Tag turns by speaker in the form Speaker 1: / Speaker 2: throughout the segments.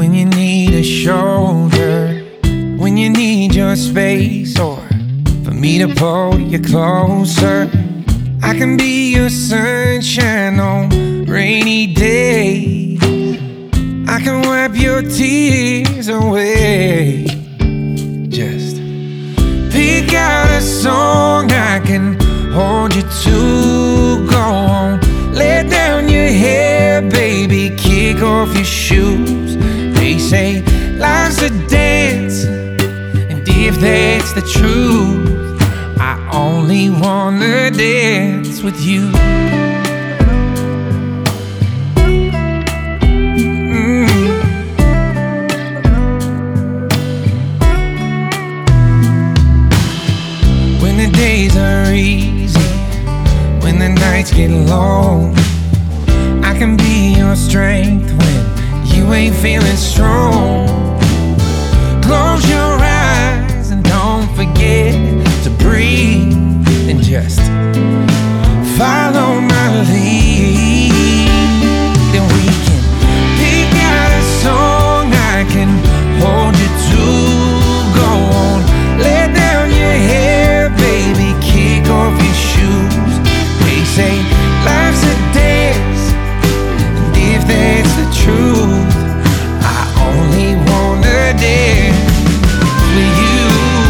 Speaker 1: when you need a shoulder, when you need your space, or for me to pull you closer. I can be your sunshine on rainy days. I can wipe your tears away. Just pick out a song I can hold you to. Go on, let down your hair, baby, kick off your shoes. They say life's a dance, and if that's the truth, I only wanna dance with you. When the days are easy, when the nights get long, I can be your strength when you ain't feeling strong. Close your eyes and don't forget to breathe, and just follow my lead. Then we can pick out a song I can hold you to. Go on, let down your hair, baby, kick off your shoes. They say life's a dance, and if that's the truth, I only wanna dance with you.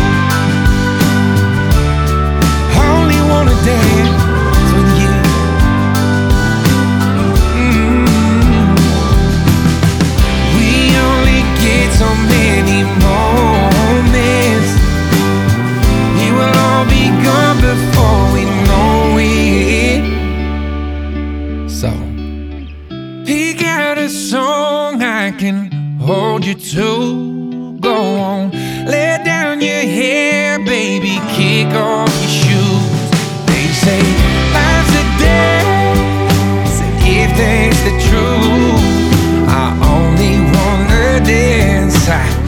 Speaker 1: Only wanna dance with you. We only get so many moments. We will all be gone before we know it. So pick out a song I can hold you to. Go on, let down your hair, baby, kick off your shoes. They say life's a dance, and if that's the truth, I only wanna dance.